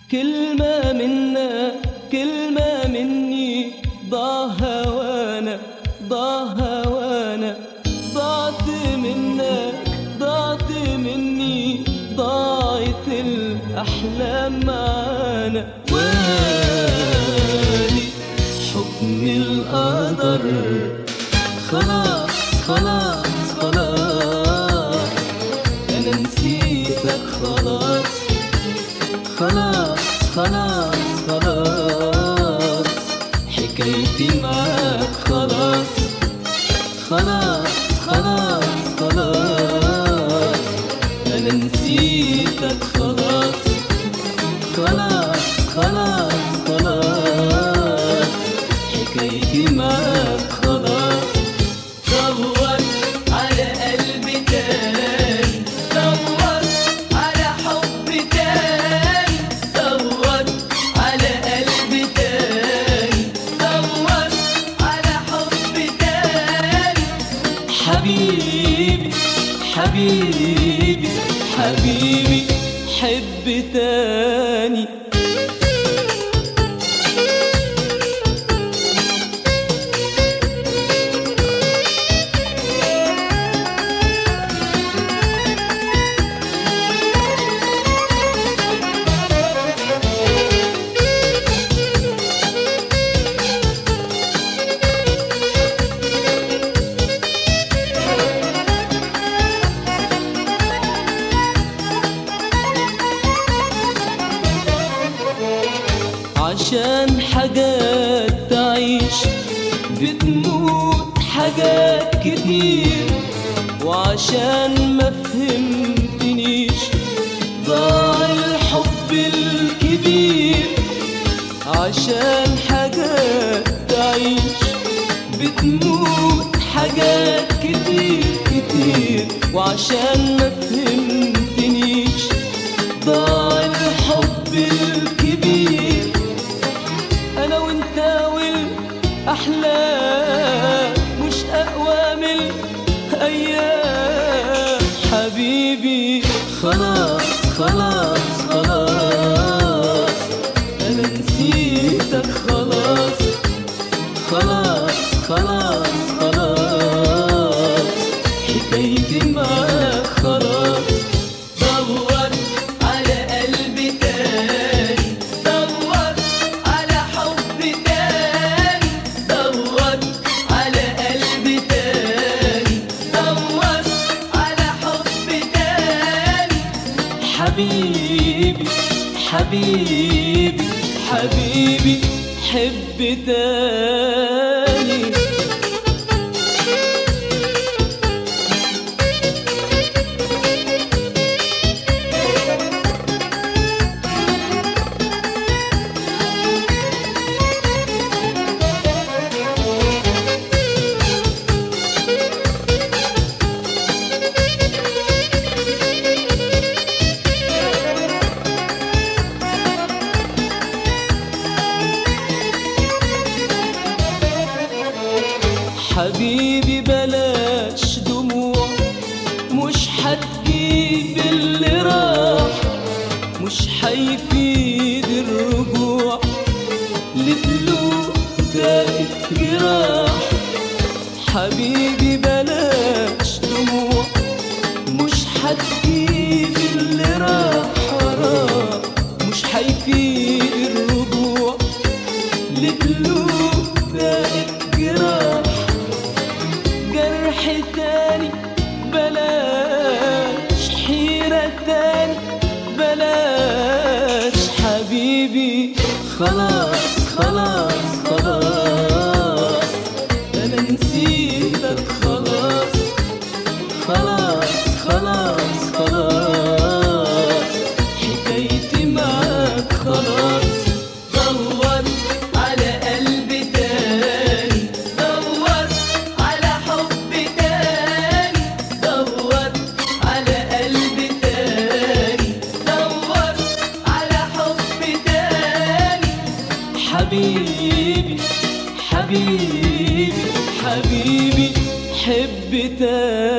كلمة منا كلمة مني، ضاع هوانا ضاع هوانا، ضعت منك ضعت مني، ضاعت الأحلام معانا. وادي حكم القدر، خلاص خلاص خلاص، أنا نسيتك خلاص خلاص خلاص خلاص، حكايتي معاك خلاص خلاص خلاص خلاص، أنا نسيتك خلاص خلاص خلاص خلاص، حكايتي معاك خلاص. دور على قلبي تاني، دور على حب تاني، دور على قلبي تاني، دور على حب تاني. حبيبي حبيبي حبيبي حب تاني. عشان حاجات تعيش بتموت حاجات كتير، وعشان ما فهمتنيش ضاع الحب الكبير. عشان حاجات تعيش بتموت حاجات كتير كتير، وعشان ما فهمتنيش ضاع الحب الكبير. أنا وأنت والأحلام مش أقوى من الأيام. حبيبي خلاص خلاص خلاص، أنا نسيتك خلاص خلاص خلاص خلاص، حكايتي معاك خلاص. دور على قلبي تاني، دور على حب تاني، دور على قلبي تاني، دور على حب تاني. حبيبي حبيبي حبيبي حب تاني. حبيبي بلاش دموع، مش هتجيب اللي راح، مش هيفيد الرجوع لقلوب دقت جراح. حبيبي بلاش دموع، مش هتجيب اللي راح، مش هيفيد الرجوع لقلوب دقت جراح. جرح تاني بلاش، حيرة تاني بلاش. حبيبي خلاص خلاص خلاص، أنا نسيتك خلاص خلاص خلاص خلاص، حكايتي معاك خلاص. دور على قلبي تاني، دور على حب تاني، دور على قلبي تاني، دور على حب تاني. حبيبي حبيبي حبيبي حب تاني.